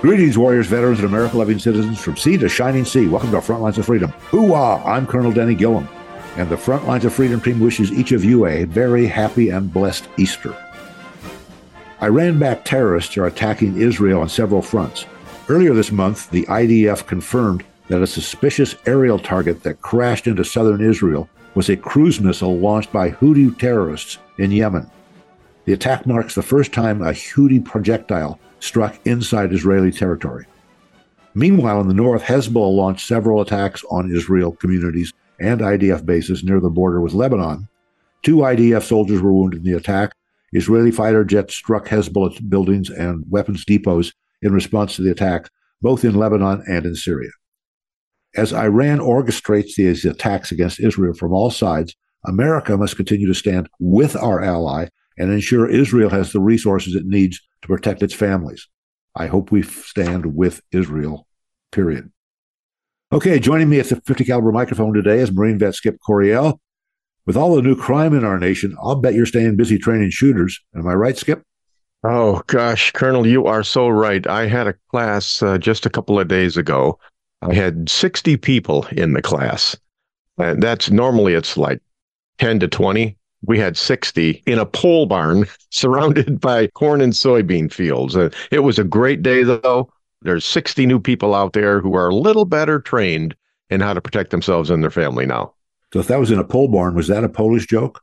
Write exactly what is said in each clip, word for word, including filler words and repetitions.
Greetings, warriors, veterans, and America-loving citizens from sea to shining sea. Welcome to our Front Lines of Freedom. Hoo-ah! I'm Colonel Denny Gillum, and the Front Lines of Freedom team wishes each of you a very happy and blessed Easter. Iran-backed terrorists are attacking Israel on several fronts. Earlier this month, the I D F confirmed that a suspicious aerial target that crashed into southern Israel was a cruise missile launched by Houthi terrorists in Yemen. The attack marks the first time a Houthi projectile struck inside Israeli territory. Meanwhile, in the north, Hezbollah launched several attacks on Israel communities and I D F bases near the border with Lebanon. Two I D F soldiers were wounded in the attack. Israeli fighter jets struck Hezbollah buildings and weapons depots in response to the attack, both in Lebanon and in Syria. As Iran orchestrates these attacks against Israel from all sides, America must continue to stand with our ally and ensure Israel has the resources it needs to protect its families. I hope we stand with Israel, period. Okay, joining me at the fifty caliber microphone today is Marine vet Skip Coryell. With all the new crime in our nation, I'll bet you're staying busy training shooters. Am I right, Skip? Oh, gosh, Colonel, you are so right. I had a class uh, just a couple of days ago. I had sixty people in the class. And that's normally it's like ten to twenty. We had sixty in a pole barn surrounded by corn and soybean fields. Uh, it was a great day, though. There's sixty new people out there who are a little better trained in how to protect themselves and their family now. So if that was in a pole barn, was that a Polish joke?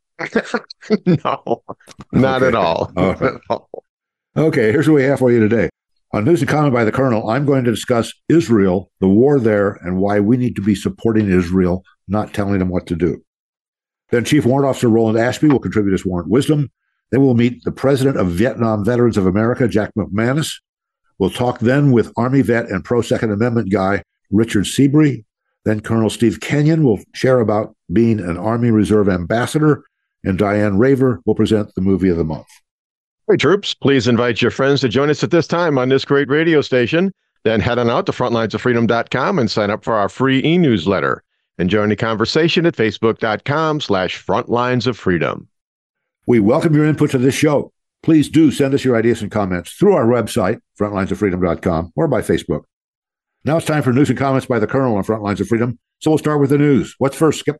No, not okay. at all. All right. Okay, here's what we have for you today. On News and Comment by the Colonel, I'm going to discuss Israel, the war there, and why we need to be supporting Israel, not telling them what to do. Then Chief Warrant Officer Roland Ashby will contribute his warrant wisdom. Then we'll meet the President of Vietnam Veterans of America, Jack McManus. We'll talk then with Army vet and pro-Second Amendment guy, Richard Seabury. Then Colonel Steve Kenyon will share about being an Army Reserve ambassador, and Diane Raver will present the movie of the month. Hey, troops, please invite your friends to join us at this time on this great radio station. Then head on out to frontlines of freedom dot com and sign up for our free e-newsletter. And join the conversation at facebook.com slash frontlinesofreedom. We welcome your input to this show. Please do send us your ideas and comments through our website, frontlines of freedom dot com, or by Facebook. Now it's time for news and comments by the Colonel on Frontlines of Freedom. So we'll start with the news. What's first, Skip?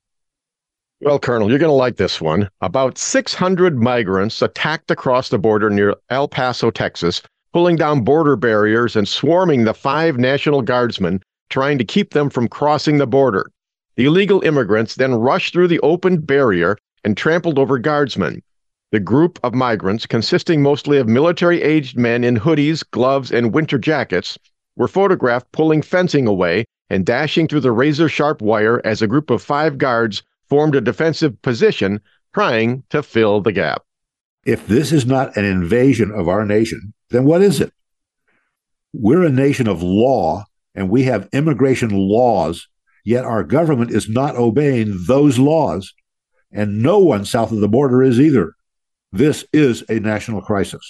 Well, Colonel, you're going to like this one. About six hundred migrants attacked across the border near El Paso, Texas, pulling down border barriers and swarming the five National Guardsmen, trying to keep them from crossing the border. The illegal immigrants then rushed through the opened barrier and trampled over guardsmen. The group of migrants, consisting mostly of military-aged men in hoodies, gloves, and winter jackets, were photographed pulling fencing away and dashing through the razor-sharp wire as a group of five guards formed a defensive position, trying to fill the gap. If this is not an invasion of our nation, then what is it? We're a nation of law, and we have immigration laws, yet our government is not obeying those laws, and no one south of the border is either. This is a national crisis.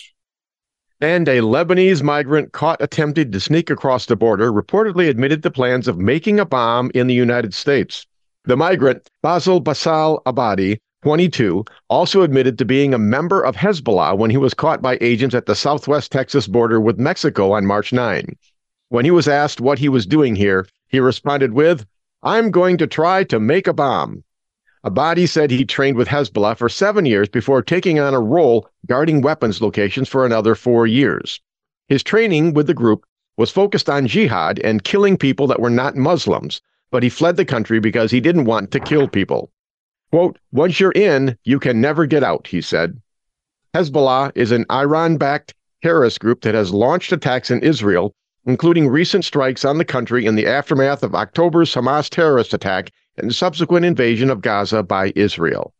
And a Lebanese migrant caught attempting to sneak across the border reportedly admitted to plans of making a bomb in the United States. The migrant, Basil Basal Abadi, twenty-two, also admitted to being a member of Hezbollah when he was caught by agents at the southwest Texas border with Mexico on March ninth. When he was asked what he was doing here, he responded with, "I'm going to try to make a bomb." Abadi said he trained with Hezbollah for seven years before taking on a role guarding weapons locations for another four years. His training with the group was focused on jihad and killing people that were not Muslims, but he fled the country because he didn't want to kill people. Quote, "Once you're in, you can never get out," he said. Hezbollah is an Iran-backed terrorist group that has launched attacks in Israel, including recent strikes on the country in the aftermath of October's Hamas terrorist attack and subsequent invasion of Gaza by Israel.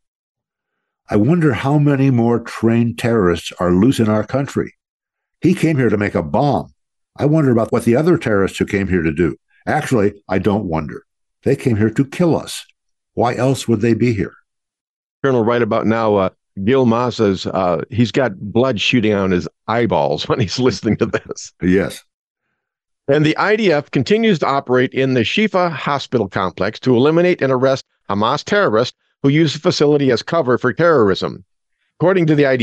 I wonder how many more trained terrorists are loose in our country. He came here to make a bomb. I wonder about what the other terrorists who came here to do. Actually, I don't wonder. They came here to kill us. Why else would they be here? Colonel, right about now, uh, Gil Maza's, uh, he's got blood shooting out his eyeballs when he's listening to this. Yes. And the I D F continues to operate in the Shifa hospital complex to eliminate and arrest Hamas terrorists who use the facility as cover for terrorism. According to the I D F,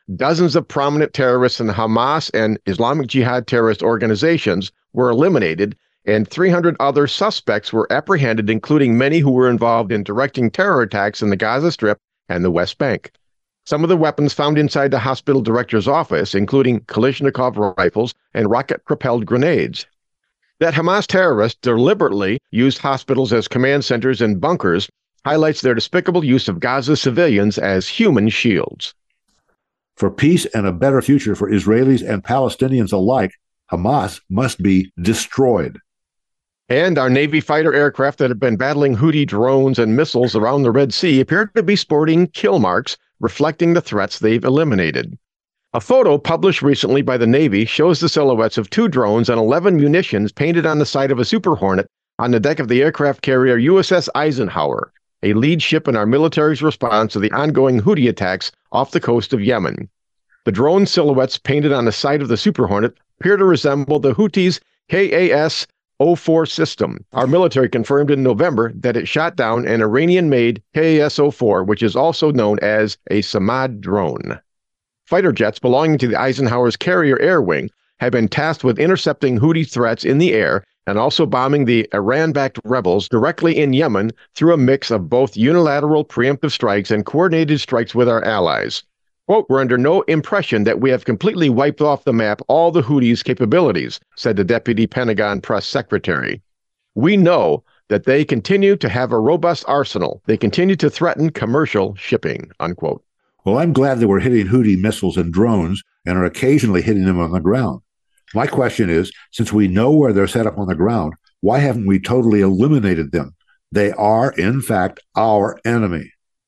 dozens of prominent terrorists in the Hamas and Islamic Jihad terrorist organizations were eliminated, and three hundred other suspects were apprehended, including many who were involved in directing terror attacks in the Gaza Strip and the West Bank. Some of the weapons found inside the hospital director's office, including Kalashnikov rifles and rocket-propelled grenades. That Hamas terrorists deliberately used hospitals as command centers and bunkers highlights their despicable use of Gaza's civilians as human shields. For peace and a better future for Israelis and Palestinians alike, Hamas must be destroyed. And our Navy fighter aircraft that have been battling Houthi drones and missiles around the Red Sea appear to be sporting kill marks, reflecting the threats they've eliminated. A photo published recently by the Navy shows the silhouettes of two drones and eleven munitions painted on the side of a Super Hornet on the deck of the aircraft carrier U S S Eisenhower, a lead ship in our military's response to the ongoing Houthi attacks off the coast of Yemen. The drone silhouettes painted on the side of the Super Hornet appear to resemble the Houthis' K A S oh four system. Our military confirmed in November that it shot down an Iranian-made K A S oh four, which is also known as a Samad drone. Fighter jets belonging to the Eisenhower's Carrier Air Wing have been tasked with intercepting Houthi threats in the air and also bombing the Iran-backed rebels directly in Yemen through a mix of both unilateral preemptive strikes and coordinated strikes with our allies. Quote, "We're under no impression that we have completely wiped off the map all the Houthis' capabilities," said the Deputy Pentagon Press Secretary. "We know that they continue to have a robust arsenal. They continue to threaten commercial shipping," unquote. Well, I'm glad that we're hitting Houthi missiles and drones and are occasionally hitting them on the ground. My question is, since we know where they're set up on the ground, why haven't we totally eliminated them? They are, in fact, our enemy.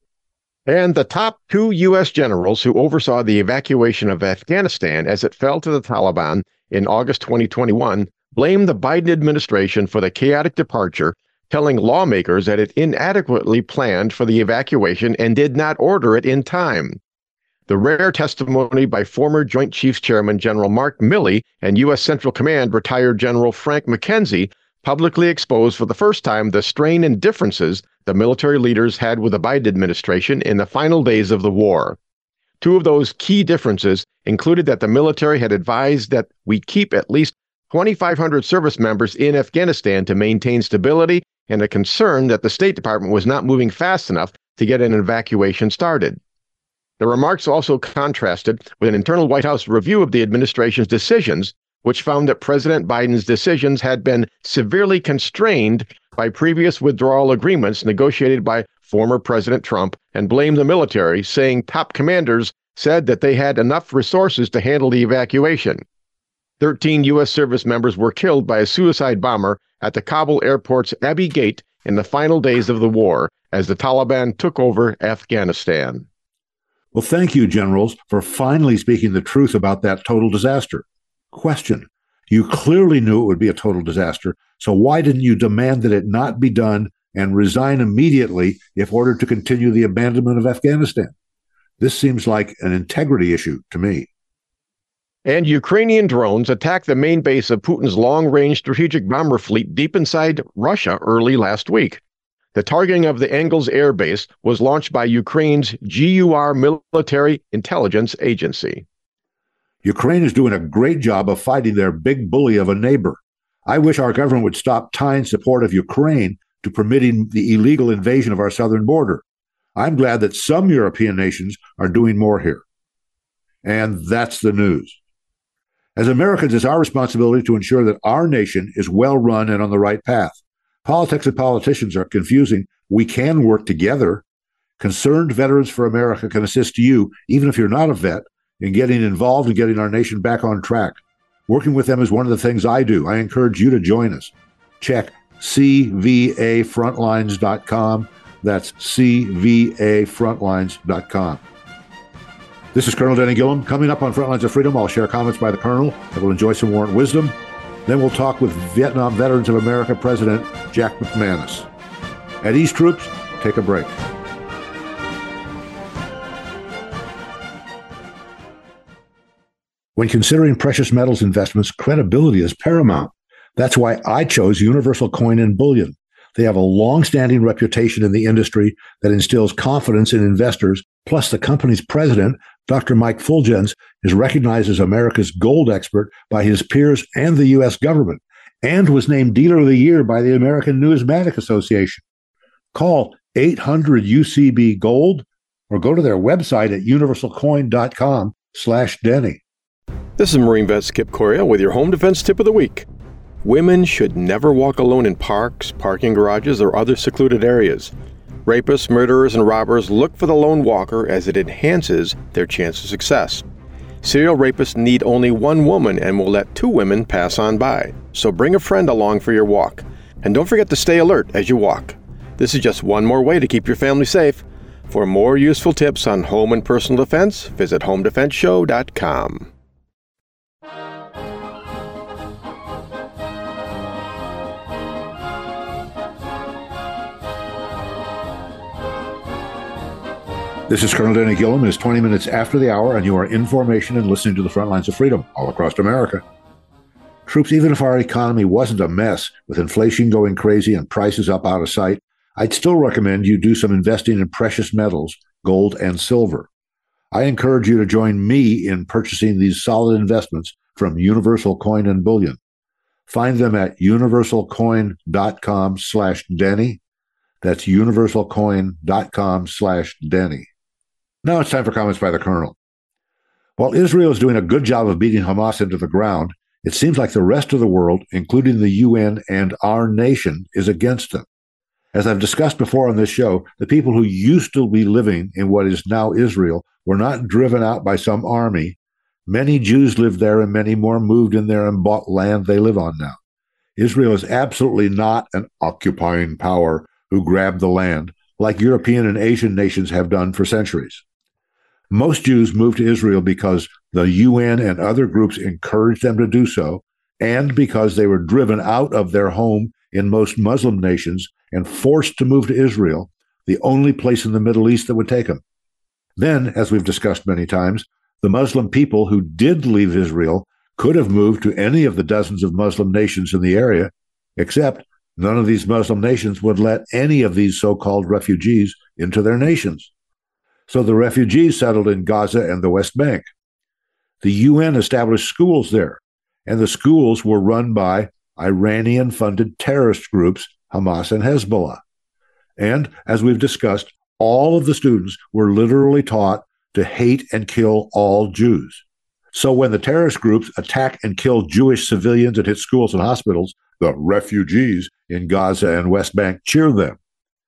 And the top two U S generals who oversaw the evacuation of Afghanistan as it fell to the Taliban in August twenty twenty-one blamed the Biden administration for the chaotic departure, telling lawmakers that it inadequately planned for the evacuation and did not order it in time. The rare testimony by former Joint Chiefs Chairman General Mark Milley and U S Central Command retired General Frank McKenzie publicly exposed for the first time the strain and differences the military leaders had with the Biden administration in the final days of the war. Two of those key differences included that the military had advised that we keep at least twenty-five hundred service members in Afghanistan to maintain stability, and a concern that the State Department was not moving fast enough to get an evacuation started. The remarks also contrasted with an internal White House review of the administration's decisions, which found that President Biden's decisions had been severely constrained by previous withdrawal agreements negotiated by former President Trump, and blamed the military, saying top commanders said that they had enough resources to handle the evacuation. Thirteen U S service members were killed by a suicide bomber at the Kabul airport's Abbey Gate in the final days of the war as the Taliban took over Afghanistan. Well, thank you, generals, for finally speaking the truth about that total disaster. Question: you clearly knew it would be a total disaster, so why didn't you demand that it not be done and resign immediately if ordered to continue the abandonment of Afghanistan? This seems like an integrity issue to me. And Ukrainian drones attacked the main base of Putin's long-range strategic bomber fleet deep inside Russia early last week. The targeting of the Engels Air Base was launched by Ukraine's G U R Military Intelligence Agency. Ukraine is doing a great job of fighting their big bully of a neighbor. I wish our government would stop tying support of Ukraine to permitting the illegal invasion of our southern border. I'm glad that some European nations are doing more here. And that's the news. As Americans, it's our responsibility to ensure that our nation is well run and on the right path. Politics and politicians are confusing. We can work together. Concerned Veterans for America can assist you, even if you're not a vet, in getting involved and getting our nation back on track. Working with them is one of the things I do. I encourage you to join us. Check C V A frontlines dot com. That's C V A frontlines dot com. This is Colonel Denny Gillum. Coming up on Frontlines of Freedom, I'll share comments by the Colonel that will enjoy some warrant wisdom. Then we'll talk with Vietnam Veterans of America President Jack McManus. At East Troops, take a break. When considering precious metals investments, credibility is paramount. That's why I chose Universal Coin and Bullion. They have a long-standing reputation in the industry that instills confidence in investors, plus the company's president, Doctor Mike Fulgens is recognized as America's gold expert by his peers and the U S government, and was named Dealer of the Year by the American Numismatic Association. Call eight hundred U C B Gold or go to their website at universalcoin.com slash Denny. This is Marine Vet Skip Coria with your home defense tip of the week. Women should never walk alone in parks, parking garages, or other secluded areas. Rapists, murderers, and robbers look for the lone walker as it enhances their chance of success. Serial rapists need only one woman and will let two women pass on by. So bring a friend along for your walk. And don't forget to stay alert as you walk. This is just one more way to keep your family safe. For more useful tips on home and personal defense, visit home defense show dot com. This is Colonel Denny Gillum. It is twenty minutes after the hour, and you are in formation and listening to the Front Lines of Freedom all across America. Troops, even if our economy wasn't a mess, with inflation going crazy and prices up out of sight, I'd still recommend you do some investing in precious metals, gold and silver. I encourage you to join me in purchasing these solid investments from Universal Coin and Bullion. Find them at universalcoin.com slash Denny. That's universalcoin.com slash Denny. Now it's time for comments by the Colonel. While Israel is doing a good job of beating Hamas into the ground, it seems like the rest of the world, including the U N and our nation, is against them. As I've discussed before on this show, the people who used to be living in what is now Israel were not driven out by some army. Many Jews lived there, and many more moved in there and bought land they live on now. Israel is absolutely not an occupying power who grabbed the land, like European and Asian nations have done for centuries. Most Jews moved to Israel because the U N and other groups encouraged them to do so, and because they were driven out of their home in most Muslim nations and forced to move to Israel, the only place in the Middle East that would take them. Then, as we've discussed many times, the Muslim people who did leave Israel could have moved to any of the dozens of Muslim nations in the area, except none of these Muslim nations would let any of these so-called refugees into their nations. So the refugees settled in Gaza and the West Bank. The U N established schools there, and the schools were run by Iranian-funded terrorist groups, Hamas and Hezbollah. And, as we've discussed, all of the students were literally taught to hate and kill all Jews. So when the terrorist groups attack and kill Jewish civilians and hit schools and hospitals, the refugees in Gaza and West Bank cheer them.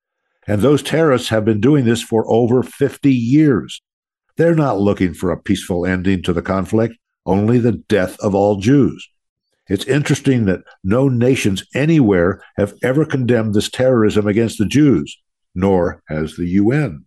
And those terrorists have been doing this for over fifty years. They're not looking for a peaceful ending to the conflict, only the death of all Jews. It's interesting that no nations anywhere have ever condemned this terrorism against the Jews, nor has the U N.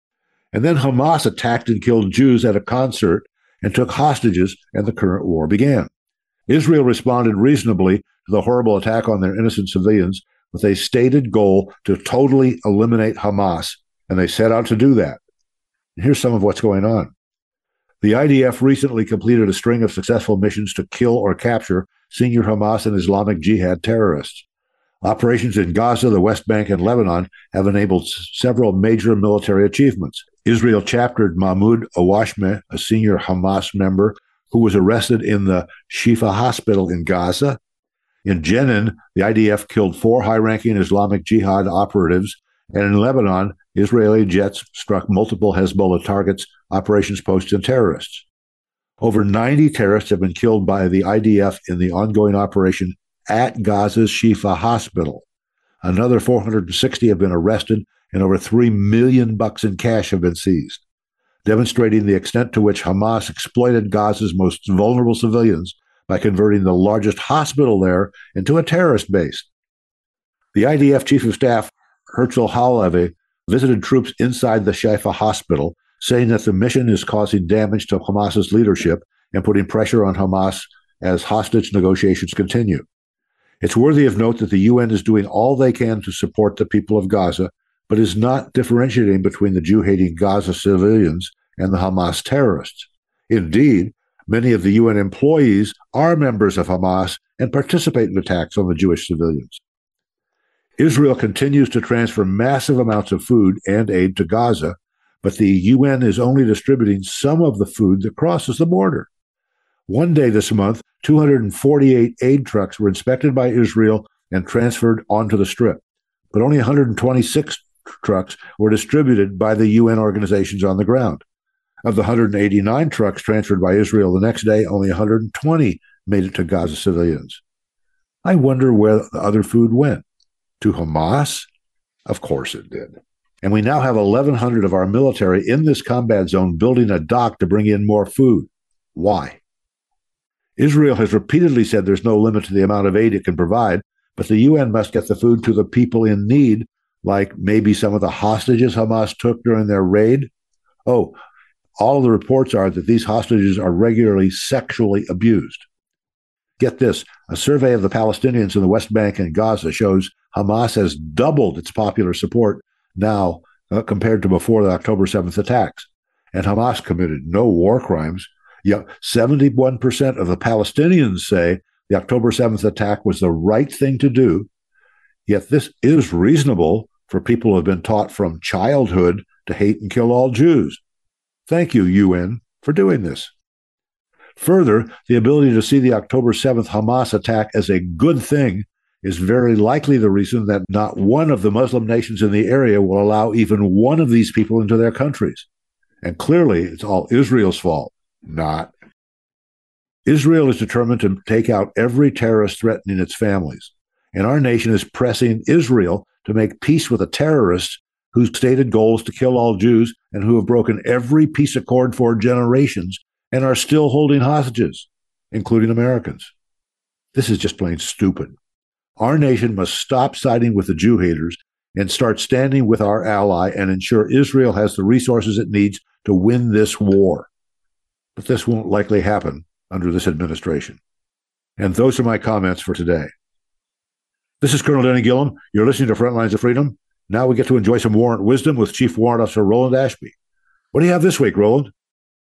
And then Hamas attacked and killed Jews at a concert and took hostages, and the current war began. Israel responded reasonably to the horrible attack on their innocent civilians with a stated goal to totally eliminate Hamas, and they set out to do that. And here's some of what's going on. The I D F recently completed a string of successful missions to kill or capture senior Hamas and Islamic Jihad terrorists. Operations in Gaza, the West Bank, and Lebanon have enabled s- several major military achievements. Israel chaptered Mahmoud Awashmeh, a senior Hamas member who was arrested in the Shifa hospital in Gaza. In Jenin, the I D F killed four high-ranking Islamic Jihad operatives, and in Lebanon, Israeli jets struck multiple Hezbollah targets, operations posts, and terrorists. Over ninety terrorists have been killed by the I D F in the ongoing operation at Gaza's Shifa hospital. Another four hundred sixty have been arrested, and over three million bucks in cash have been seized, demonstrating the extent to which Hamas exploited Gaza's most vulnerable civilians by converting the largest hospital there into a terrorist base. The I D F Chief of Staff, Herzl Halevi, visited troops inside the Shifa hospital, saying that the mission is causing damage to Hamas's leadership and putting pressure on Hamas as hostage negotiations continue. It's worthy of note that the U N is doing all they can to support the people of Gaza, but is not differentiating between the Jew-hating Gaza civilians and the Hamas terrorists. Indeed, many of the U N employees are members of Hamas and participate in attacks on the Jewish civilians. Israel continues to transfer massive amounts of food and aid to Gaza, but the U N is only distributing some of the food that crosses the border. One day this month, two hundred forty-eight aid trucks were inspected by Israel and transferred onto the Strip, but only one hundred twenty-six trucks were distributed by the U N organizations on the ground. Of the one hundred eighty-nine trucks transferred by Israel the next day, only one hundred twenty made it to Gaza civilians. I wonder where the other food went. To Hamas? Of course it did. And we now have eleven hundred of our military in this combat zone building a dock to bring in more food. Why? Israel has repeatedly said there's no limit to the amount of aid it can provide, but the U N must get the food to the people in need, like maybe some of the hostages Hamas took during their raid. Oh, all of the reports are that these hostages are regularly sexually abused. Get this, a survey of the Palestinians in the West Bank and Gaza shows Hamas has doubled its popular support now uh, compared to before the October seventh attacks. And Hamas committed no war crimes. Yet seventy-one percent of the Palestinians say the October seventh attack was the right thing to do. Yet this is reasonable for people who have been taught from childhood to hate and kill all Jews. Thank you, U N, for doing this. Further, the ability to see the October seventh Hamas attack as a good thing is very likely the reason that not one of the Muslim nations in the area will allow even one of these people into their countries. And clearly, it's all Israel's fault. Not. Israel is determined to take out every terrorist threatening its families, and our nation is pressing Israel to make peace with the terrorists whose stated goal is to kill all Jews and who have broken every peace accord for generations and are still holding hostages, including Americans. This is just plain stupid. Our nation must stop siding with the Jew haters and start standing with our ally and ensure Israel has the resources it needs to win this war. But this won't likely happen under this administration. And those are my comments for today. This is Colonel Denny Gillum. You're listening to Frontlines of Freedom. Now we get to enjoy some warrant wisdom with Chief Warrant Officer Roland Ashby. What do you have this week, Roland?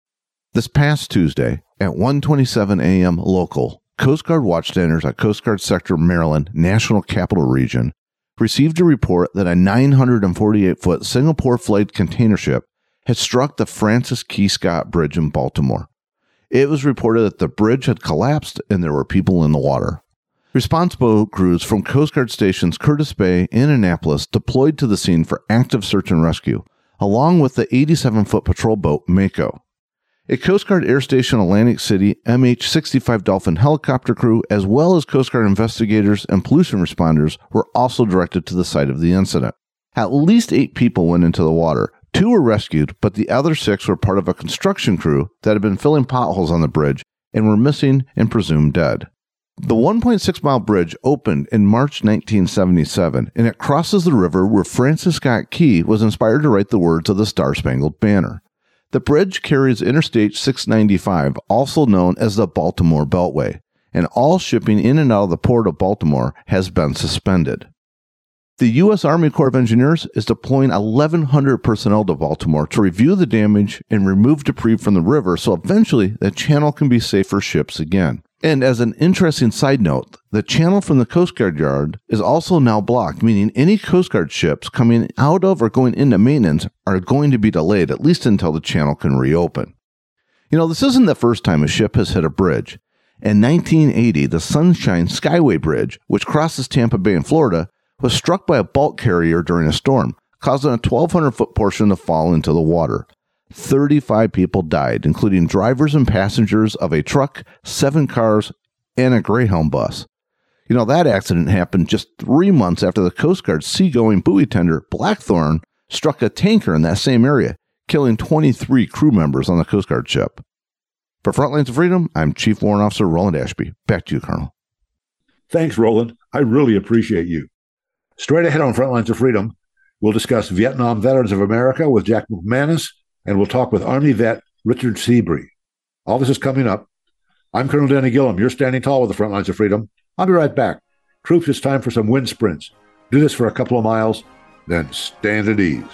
This past Tuesday at one twenty-seven a.m. local, Coast Guard watchstanders at Coast Guard Sector Maryland, National Capital Region, received a report that a nine hundred forty-eight foot Singapore flagged container ship had struck the Francis Key Scott Bridge in Baltimore. It was reported that the bridge had collapsed and there were people in the water. Response boat crews from Coast Guard stations Curtis Bay and Annapolis deployed to the scene for active search and rescue, along with the eighty-seven foot patrol boat Mako. A Coast Guard Air Station Atlantic City M H sixty-five Dolphin helicopter crew, as well as Coast Guard investigators and pollution responders, were also directed to the site of the incident. At least eight people went into the water. Two were rescued, but the other six were part of a construction crew that had been filling potholes on the bridge and were missing and presumed dead. The one point six mile bridge opened in March nineteen seventy-seven, and it crosses the river where Francis Scott Key was inspired to write the words of the Star-Spangled Banner. The bridge carries Interstate six ninety-five, also known as the Baltimore Beltway, and all shipping in and out of the port of Baltimore has been suspended. The U S Army Corps of Engineers is deploying eleven hundred personnel to Baltimore to review the damage and remove debris from the river so eventually the channel can be safe for ships again. And as an interesting side note, the channel from the Coast Guard Yard is also now blocked, meaning any Coast Guard ships coming out of or going into maintenance are going to be delayed, at least until the channel can reopen. You know, this isn't the first time a ship has hit a bridge. In nineteen eighty, the Sunshine Skyway Bridge, which crosses Tampa Bay in Florida, was struck by a bulk carrier during a storm, causing a twelve hundred foot portion to fall into the water. thirty-five people died, including drivers and passengers of a truck, seven cars, and a Greyhound bus. You know, that accident happened just three months after the Coast Guard's seagoing buoy tender, Blackthorn, struck a tanker in that same area, killing twenty-three crew members on the Coast Guard ship. For Frontlines of Freedom, I'm Chief Warrant Officer Roland Ashby. Back to you, Colonel. Thanks, Roland. I really appreciate you. Straight ahead on Frontlines of Freedom, we'll discuss Vietnam Veterans of America with Jack McManus, and we'll talk with Army vet Richard Seabree. All this is coming up. I'm Colonel Denny Gillum. You're standing tall with the Frontlines of Freedom. I'll be right back. Troops, it's time for some wind sprints. Do this for a couple of miles, then stand at ease.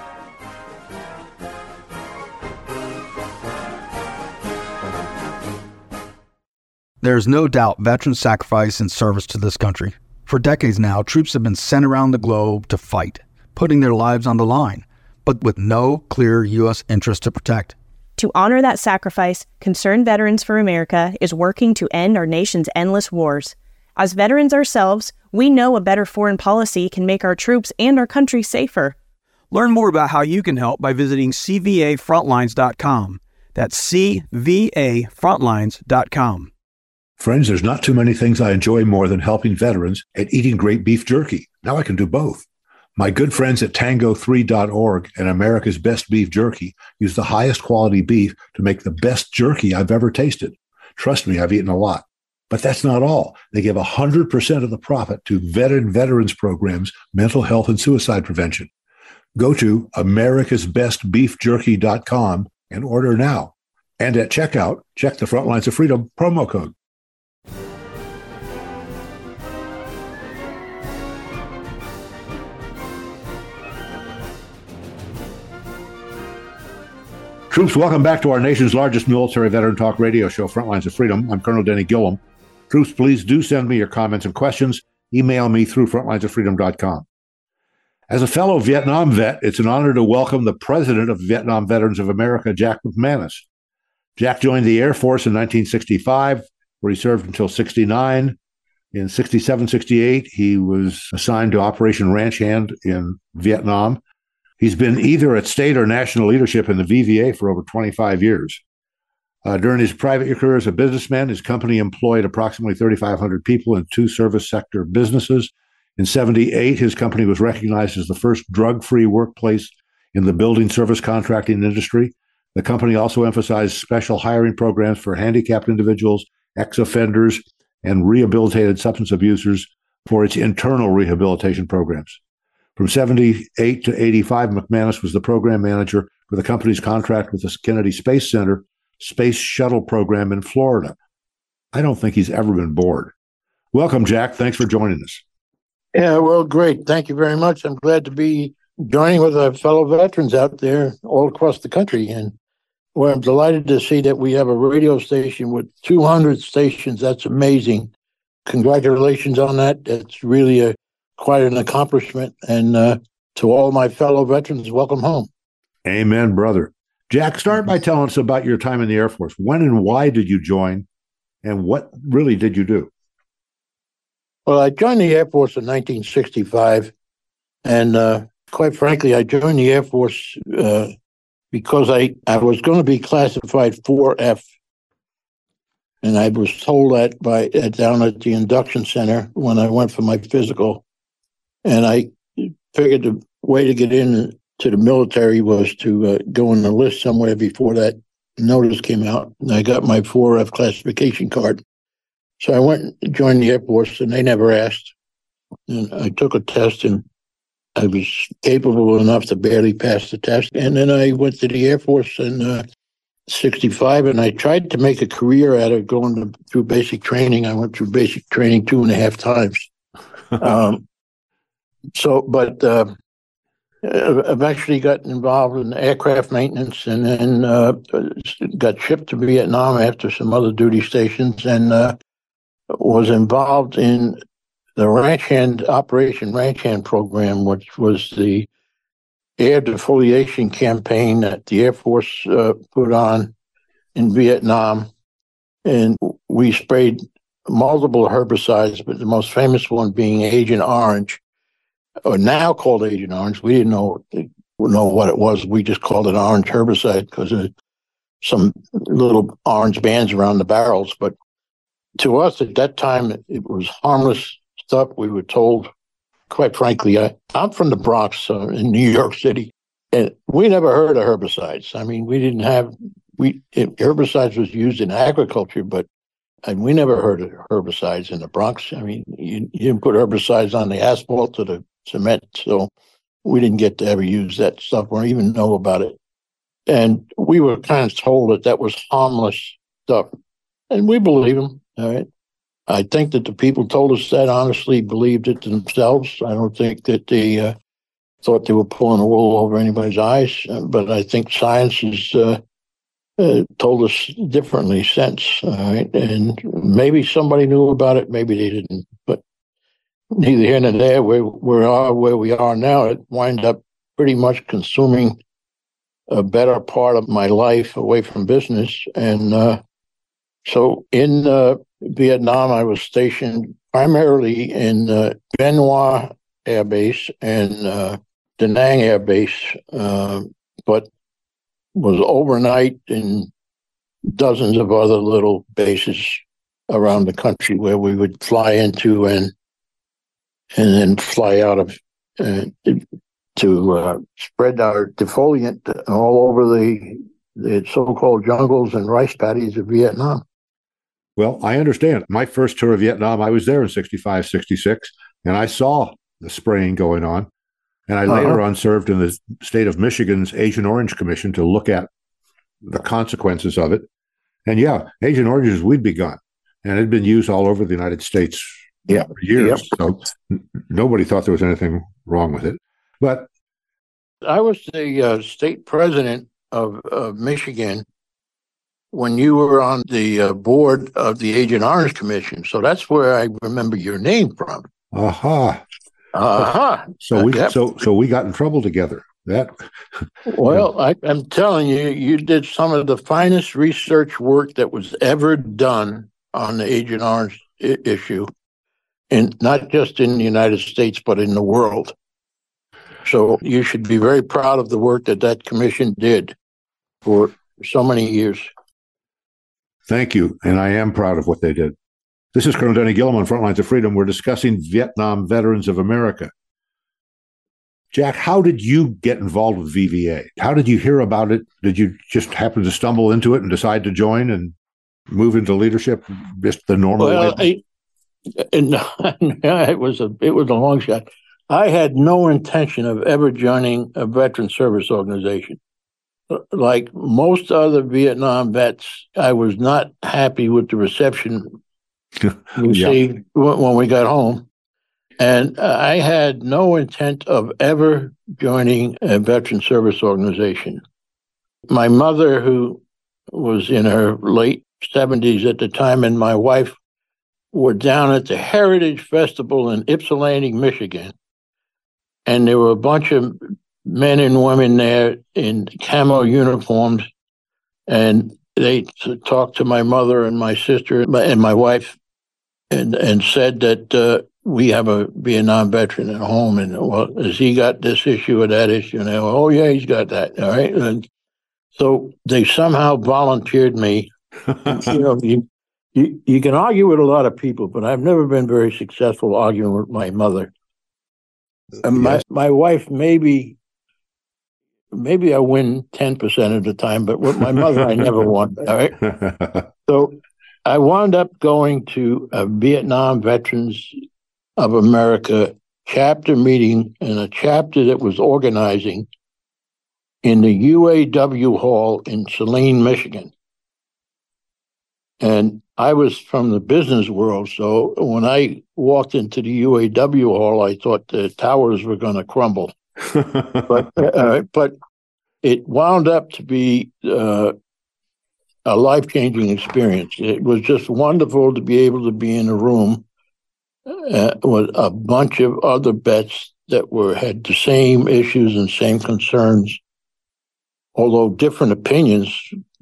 There's no doubt veterans sacrifice in service to this country. For decades now, troops have been sent around the globe to fight, putting their lives on the line. but with no clear U S interest to protect. To honor that sacrifice, Concerned Veterans for America is working to end our nation's endless wars. As veterans ourselves, we know a better foreign policy can make our troops and our country safer. Learn more about how you can help by visiting c v a frontlines dot com. That's c v a frontlines dot com. Friends, there's not too many things I enjoy more than helping veterans and eating great beef jerky. Now I can do both. My good friends at tango three dot org and America's Best Beef Jerky use the highest quality beef to make the best jerky I've ever tasted. Trust me, I've eaten a lot. But that's not all. They give one hundred percent of the profit to veteran veterans programs, mental health, and suicide prevention. Go to americas best beef jerky dot com and order now. And at checkout, check the Frontlines of Freedom promo code. Troops, welcome back to our nation's largest military veteran talk radio show, Frontlines of Freedom. I'm Colonel Denny Gillum. Troops, please do send me your comments and questions. Email me through frontlines of freedom dot com. As a fellow Vietnam vet, it's an honor to welcome the president of Vietnam Veterans of America, Jack McManus. Jack joined the Air Force in nineteen sixty-five, where he served until sixty-nine. In sixty-seven, sixty-eight, he was assigned to Operation Ranch Hand in Vietnam. He's been either at state or national leadership in the V V A for over twenty-five years. Uh, during his private career as a businessman, his company employed approximately thirty-five hundred people in two service sector businesses. In seventy-eight, his company was recognized as the first drug-free workplace in the building service contracting industry. The company also emphasized special hiring programs for handicapped individuals, ex-offenders, and rehabilitated substance abusers for its internal rehabilitation programs. From seventy-eight to eighty-five, McManus was the program manager for the company's contract with the Kennedy Space Center Space Shuttle program in Florida. I don't think he's ever been bored. Welcome, Jack. Thanks for joining us. Yeah, well, great. Thank you very much. I'm glad to be joining with our fellow veterans out there all across the country. And well, I'm delighted to see that we have a radio station with two hundred stations. That's amazing. Congratulations on that. That's really a quite an accomplishment. And uh, to all my fellow veterans, welcome home. Amen, brother. Jack, start by telling us about your time in the Air Force. When and why did you join, and what really did you do? Well, I joined the Air Force in nineteen sixty-five, and uh, quite frankly, I joined the Air Force uh, because I, I was going to be classified four F, and I was told that by uh, down at the induction center when I went for my physical. And I figured the way to get in to the military was to uh, go on the list somewhere before that notice came out. And I got my four F classification card. So I went and joined the Air Force, and they never asked. And I took a test, and I was capable enough to barely pass the test. And then I went to the Air Force in uh, sixty-five, and I tried to make a career out of going to, through basic training. I went through basic training two and a half times. um, So, but uh, I've actually gotten involved in aircraft maintenance, and then uh, got shipped to Vietnam after some other duty stations, and uh, was involved in the Ranch Hand Operation Ranch Hand program, which was the air defoliation campaign that the Air Force uh, put on in Vietnam, and we sprayed multiple herbicides, but the most famous one being Agent Orange. Or now called Agent Orange. We didn't know know what it was. We just called it orange herbicide because of some little orange bands around the barrels. But to us at that time, it was harmless stuff. We were told, quite frankly, I, I'm from the Bronx uh, in New York City, and we never heard of herbicides. I mean, we didn't have, we it, herbicides was used in agriculture, but and we never heard of herbicides in the Bronx. I mean, you, you didn't put herbicides on the asphalt or the cement, so we didn't get to ever use that stuff or even know about it. And we were kind of told that that was harmless stuff, and we believe them. All right, I think that the people told us that honestly believed it themselves. I don't think that they uh, thought they were pulling the wool over anybody's eyes, but I think science has uh, uh, told us differently since. All right, and maybe somebody knew about it, maybe they didn't, but neither here nor there. We we are where we are now. It wind up pretty much consuming a better part of my life away from business. And uh, so in uh, Vietnam, I was stationed primarily in uh, Bien Hoa Air Base and uh, Da Nang Air Base, uh, but was overnight in dozens of other little bases around the country where we would fly into and and then fly out of uh, to uh, spread our defoliant all over the, the so-called jungles and rice paddies of Vietnam. Well, I understand. My first tour of Vietnam, I was there in sixty-five, sixty-six, and I saw the spraying going on. And I uh-huh. later on served in the state of Michigan's Agent Orange Commission to look at the consequences of it. And yeah, Agent Oranges, we'd begun. And it had been used all over the United States yeah. for years. Yep. So n- nobody thought there was anything wrong with it. But I was the uh, state president of uh, Michigan when you were on the uh, board of the Agent Orange Commission. So that's where I remember your name from. Aha. Uh-huh. So we yep. so so we got in trouble together. That well, I, I'm telling you, you did some of the finest research work that was ever done on the Agent Orange I- issue, and not just in the United States but in the world. So you should be very proud of the work that that commission did for so many years. Thank you, and I am proud of what they did. This is Colonel Denny Gillum on Frontlines of Freedom. We're discussing Vietnam Veterans of America. Jack, how did you get involved with V V A? How did you hear about it? Did you just happen to stumble into it and decide to join and move into leadership just the normal well, way? I, it was a it was a long shot. I had no intention of ever joining a veteran service organization. Like most other Vietnam vets, I was not happy with the reception we yeah. see when we got home. And I had no intent of ever joining a veteran service organization. My mother, who was in her late seventies at the time, and my wife were down at the Heritage Festival in Ypsilanti, Michigan. And there were a bunch of men and women there in camo uniforms. And they talked to my mother and my sister and my wife and, and said that uh, we have a Vietnam veteran at home. And, well, has he got this issue or that issue? And they were, oh, yeah, he's got that. All right. And so they somehow volunteered me. you know, you, you, you can argue with a lot of people, but I've never been very successful arguing with my mother. And my, my wife, maybe maybe I win ten percent of the time, but with my mother, I never won. All right. So I wound up going to a Vietnam Veterans of America chapter meeting in a chapter that was organizing in the U A W Hall in Saline, Michigan. And I was from the business world, so when I walked into the U A W Hall, I thought the towers were going to crumble. but uh, but it wound up to be uh, a life-changing experience. It was just wonderful to be able to be in a room uh, with a bunch of other vets that were had the same issues and same concerns, although different opinions.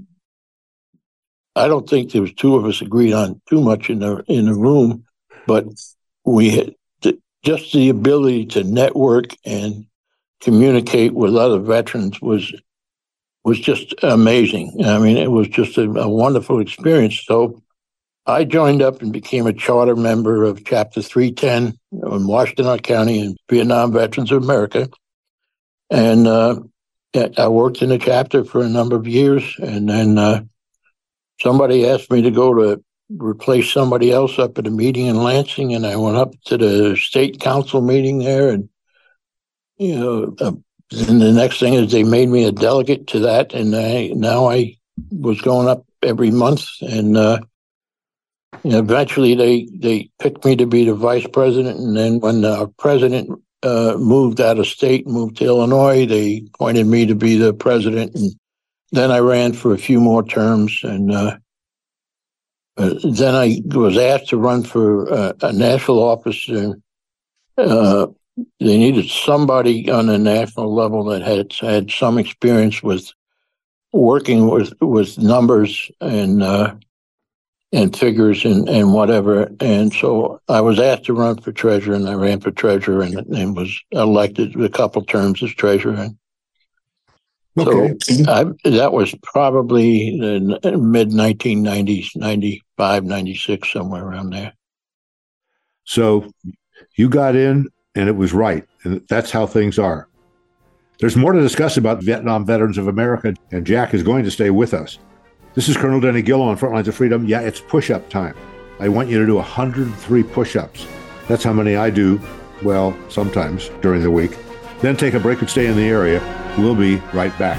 I don't think there was two of us agreed on too much in the in the room, but we had th- just the ability to network and communicate with other veterans was was just amazing. I mean, it was just a, a wonderful experience. So I joined up and became a charter member of Chapter three ten in Washtenaw County in Vietnam Veterans of America, and uh, I worked in the chapter for a number of years, and then. Uh, Somebody asked me to go to replace somebody else up at a meeting in Lansing, and I went up to the state council meeting there, and you know, uh, and the next thing is they made me a delegate to that, and I now I was going up every month, and uh, you know, eventually they they picked me to be the vice president, and then when our president uh, moved out of state, moved to Illinois, they appointed me to be the president, and then I ran for a few more terms, and uh, uh, then I was asked to run for uh, a national office uh, uh, they needed somebody on a national level that had had some experience with working with with numbers and uh, and figures and, and whatever. And so I was asked to run for treasurer, and I ran for treasurer and, and was elected a couple terms as treasurer. Okay. So I, that was probably the mid nineteen nineties, ninety-five, ninety-six, somewhere around there. So you got in, and it was right. And that's how things are. There's more to discuss about Vietnam Veterans of America, and Jack is going to stay with us. This is Colonel Denny Gilliam on Frontlines of Freedom. Yeah, it's push-up time. I want you to do one hundred three push-ups. That's how many I do, well, sometimes during the week. Then take a break and stay in the area. We'll be right back.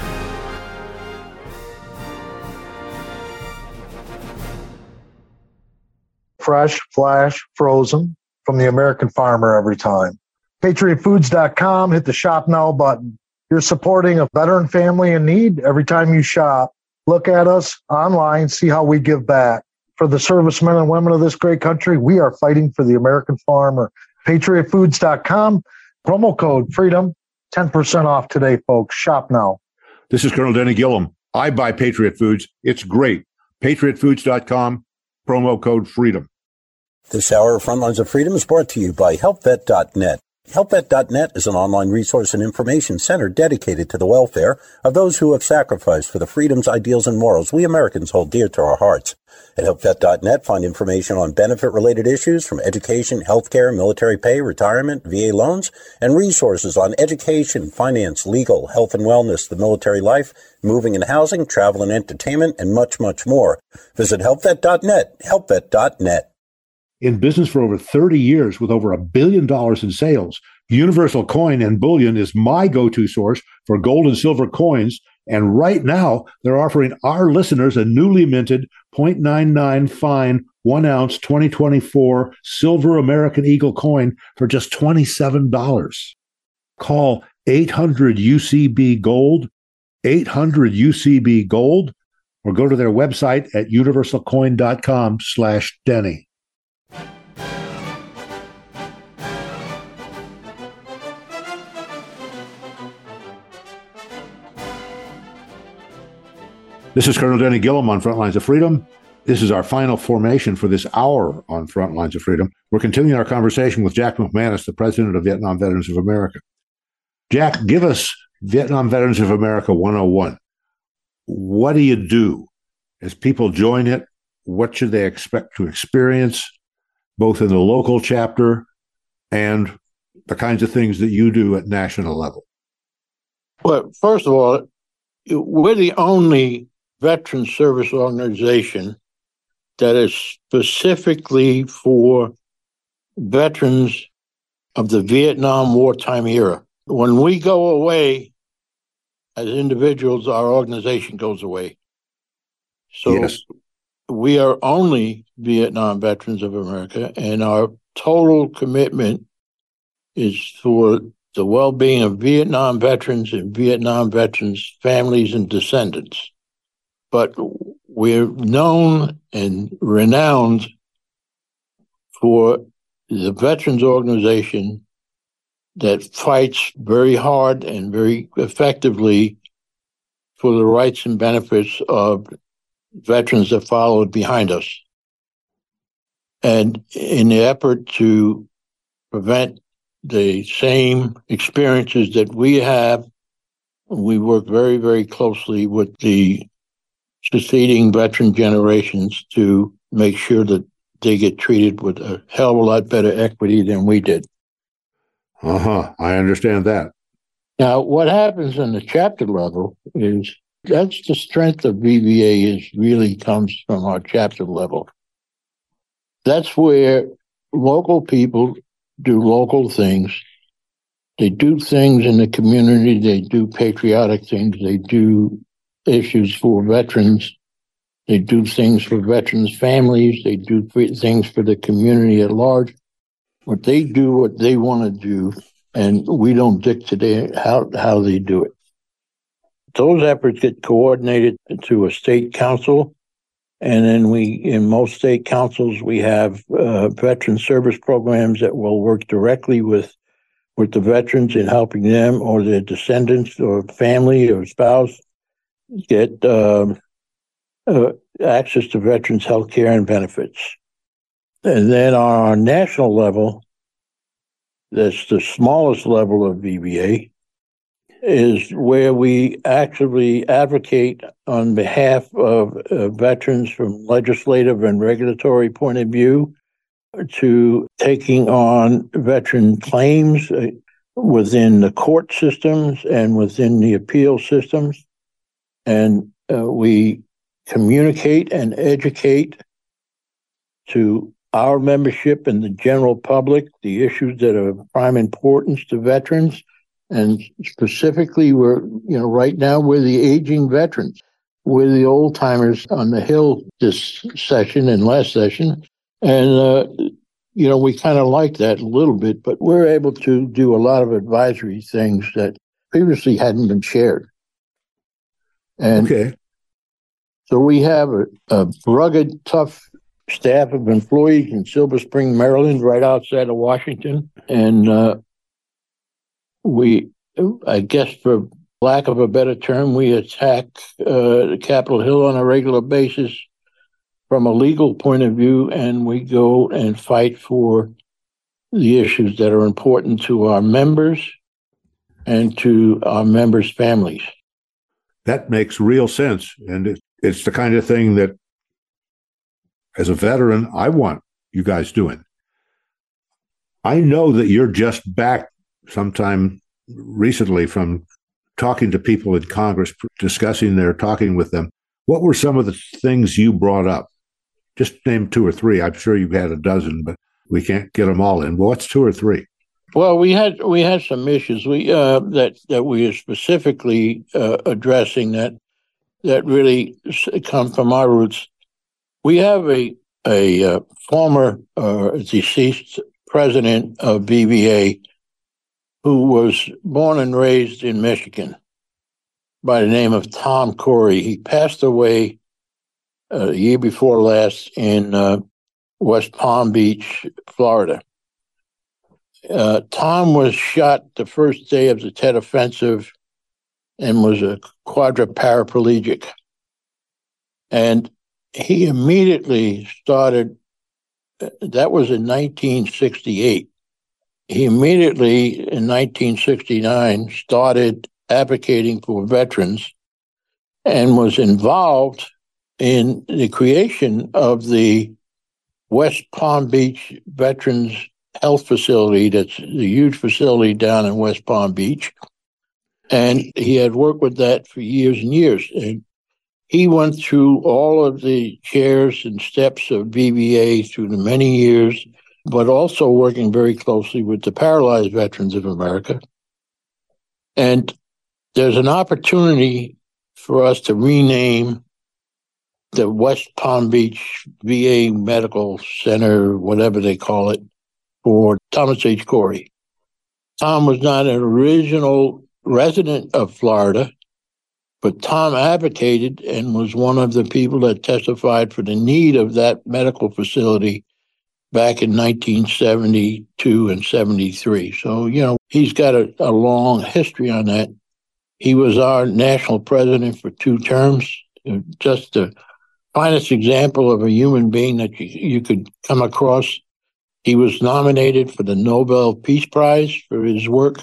Fresh, flash, frozen from the American farmer every time. Patriot Foods dot com, hit the Shop Now button. You're supporting a veteran family in need every time you shop. Look at us online, see how we give back. For the servicemen and women of this great country, we are fighting for the American farmer. Patriot Foods dot com, promo code FREEDOM, ten percent off today, folks. Shop now. This is Colonel Denny Gilliam. I buy Patriot Foods. It's great. Patriot Foods dot com, promo code FREEDOM. This hour of Frontlines of Freedom is brought to you by Help Vet dot net. Help Vet dot net is an online resource and information center dedicated to the welfare of those who have sacrificed for the freedoms, ideals, and morals we Americans hold dear to our hearts. At Help Vet dot net, find information on benefit-related issues from education, healthcare, military pay, retirement, V A loans, and resources on education, finance, legal, health and wellness, the military life, moving and housing, travel and entertainment, and much, much more. Visit Help Vet dot net, Help Vet dot net. In business for over thirty years with over a billion dollars in sales, Universal Coin and Bullion is my go-to source for gold and silver coins. And right now, they're offering our listeners a newly minted zero point nine nine fine one ounce twenty twenty-four silver American Eagle coin for just twenty-seven dollars. Call eight hundred U C B Gold, eight hundred U C B Gold, or go to their website at universal coin dot com slash Denny. This is Colonel Denny Gilliam on Frontlines of Freedom. This is our final formation for this hour on Frontlines of Freedom. We're continuing our conversation with Jack McManus, the president of Vietnam Veterans of America. Jack, give us Vietnam Veterans of America one oh one. What do you do? As people join it, what should they expect to experience, both in the local chapter and the kinds of things that you do at national level? Well, first of all, we're the only veteran service organization that is specifically for veterans of the Vietnam wartime era. When we go away as individuals, our organization goes away. So yes. We are only Vietnam Veterans of America, and our total commitment is for the well-being of Vietnam veterans and Vietnam veterans' families and descendants. But we're known and renowned for the veterans organization that fights very hard and very effectively for the rights and benefits of veterans that followed behind us. And in the effort to prevent the same experiences that we have, we work very, very closely with the succeeding veteran generations to make sure that they get treated with a hell of a lot better equity than we did. Uh-huh. I understand that. Now, what happens in the chapter level is that's the strength of V V A is really comes from our chapter level. That's where local people do local things. They do things in the community. They do patriotic things. They do issues for veterans. They do things for veterans' families. They do things for the community at large. But they do what they want to do, and we don't dictate how, how they do it. Those efforts get coordinated to a state council, and then we, in most state councils, we have uh, veteran service programs that will work directly with with the veterans in helping them or their descendants or family or spouse get um, uh, access to veterans health care and benefits. And then on our national level, that's the smallest level of V B A, is where we actively advocate on behalf of uh, veterans from legislative and regulatory point of view to taking on veteran claims uh, within the court systems and within the appeal systems. And uh, we communicate and educate to our membership and the general public the issues that are of prime importance to veterans. And specifically, we're, you know, right now we're the aging veterans. We're the old timers on the Hill this session and last session. And, uh, you know, we kind of like that a little bit, but we're able to do a lot of advisory things that previously hadn't been shared. And okay. So we have a, a rugged, tough staff of employees in Silver Spring, Maryland, right outside of Washington. And uh, we, I guess for lack of a better term, we attack uh, Capitol Hill on a regular basis from a legal point of view, and we go and fight for the issues that are important to our members and to our members' families. That makes real sense. And it, it's the kind of thing that, as a veteran, I want you guys doing. I know that you're just back sometime recently from talking to people in Congress, discussing their talking with them. What were some of the things you brought up? Just name two or three. I'm sure you've had a dozen, but we can't get them all in. Well, what's two or three? Well, we had we had some issues we uh, that that we are specifically uh, addressing that that really come from our roots. We have a a uh, former uh, deceased president of V B A who was born and raised in Michigan by the name of Tom Corey. He passed away uh, the year before last in uh, West Palm Beach, Florida. Uh, Tom was shot the first day of the Tet Offensive and was a quadriplegic. And he immediately started, that was in nineteen sixty-eight. He immediately, in nineteen sixty-nine, started advocating for veterans and was involved in the creation of the West Palm Beach Veterans Health Facility. That's a huge facility down in West Palm Beach. And he had worked with that for years and years. And he went through all of the chairs and steps of V B A through the many years, but also working very closely with the Paralyzed Veterans of America. And there's an opportunity for us to rename the West Palm Beach V A Medical Center, whatever they call it, for Thomas H. Corey. Tom was not an original resident of Florida, but Tom advocated and was one of the people that testified for the need of that medical facility back in nineteen seventy-two and seventy-three. So, you know, he's got a, a long history on that. He was our national president for two terms, just the finest example of a human being that you, you could come across. He was nominated for the Nobel Peace Prize for his work.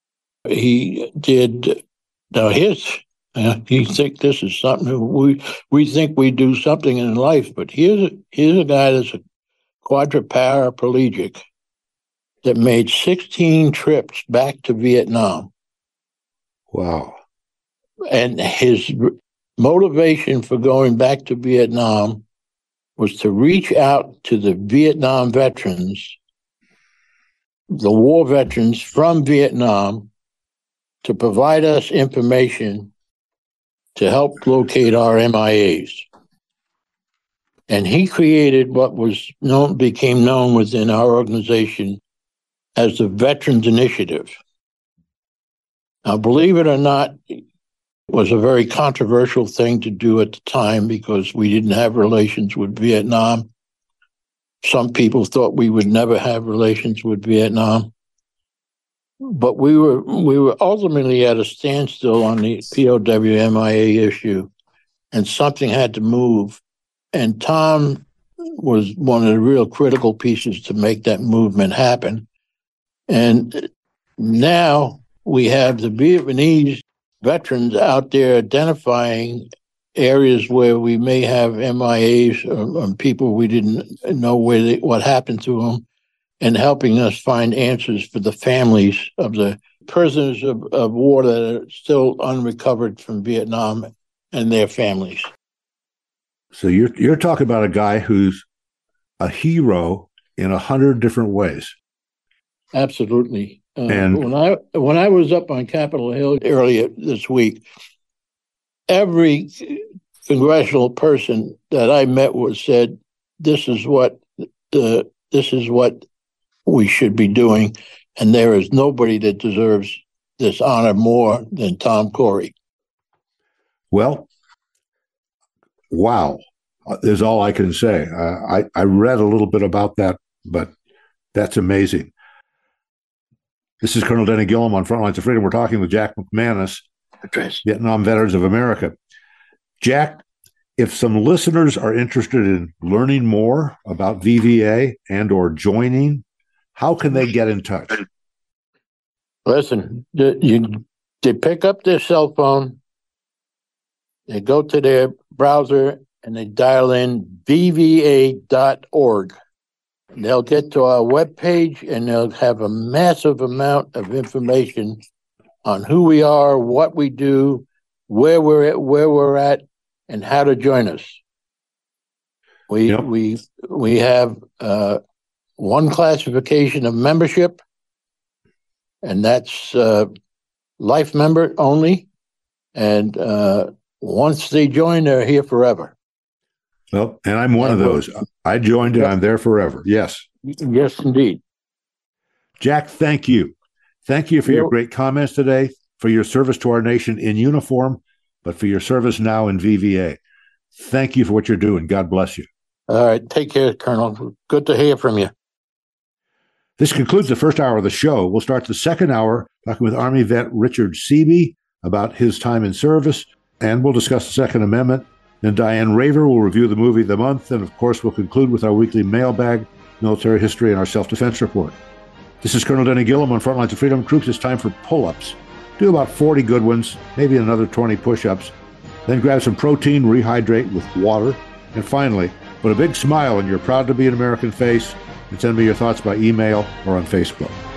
He did, now his, uh, you think this is something, we we think we do something in life, but here's a, here's a guy that's a quadriplegic that made sixteen trips back to Vietnam. Wow. And his motivation for going back to Vietnam was to reach out to the Vietnam veterans, the war veterans from Vietnam, to provide us information to help locate our M I As. And he created what was known, became known within our organization as the Veterans Initiative. Now, believe it or not, it was a very controversial thing to do at the time because we didn't have relations with Vietnam. Some people thought we would never have relations with Vietnam. but we were we were ultimately at a standstill on the P O W M I A issue, and something had to move. And Tom was one of the real critical pieces to make that movement happen. And now we have the Vietnamese veterans out there identifying areas where we may have M I As or, or people we didn't know where they, what happened to them, and helping us find answers for the families of the prisoners of, of war that are still unrecovered from Vietnam and their families. So you're you're talking about a guy who's a hero in a hundred different ways. Absolutely. Uh, and when I when I was up on Capitol Hill earlier this week, every congressional person that I met was said, "This is what the this is what we should be doing," and there is nobody that deserves this honor more than Tom Corey. Well, wow, is all I can say. Uh, I I read a little bit about that, but that's amazing. This is Colonel Denny Gillum on Frontlines of Freedom. We're talking with Jack McManus, Vietnam Veterans of America. Jack, if some listeners are interested in learning more about V V A and or joining, how can they get in touch? Listen, you, they pick up their cell phone, they go to their browser, and they dial in V V A dot org. They'll get to our webpage, and they'll have a massive amount of information on who we are, what we do, where we're at, where we're at, and how to join us. We yep. we we have uh, one classification of membership, and that's uh, life member only. And uh, once they join, they're here forever. Well, and I'm one and of those. I joined and I'm there forever. Yes. Yes, indeed. Jack, thank you. Thank you for your great comments today, for your service to our nation in uniform, but for your service now in V V A. Thank you for what you're doing. God bless you. All right. Take care, Colonel. Good to hear from you. This concludes the first hour of the show. We'll start the second hour talking with Army vet Richard Seeby about his time in service, and we'll discuss the Second Amendment. Then Diane Raver will review the movie of the month, and of course we'll conclude with our weekly mailbag, military history, and our self-defense report. This is Colonel Denny Gillum on Frontlines of Freedom. Troops, it's time for pull-ups. Do about forty good ones, maybe another twenty push-ups. Then grab some protein, rehydrate with water. And finally, put a big smile on your proud to be an American face and send me your thoughts by email or on Facebook.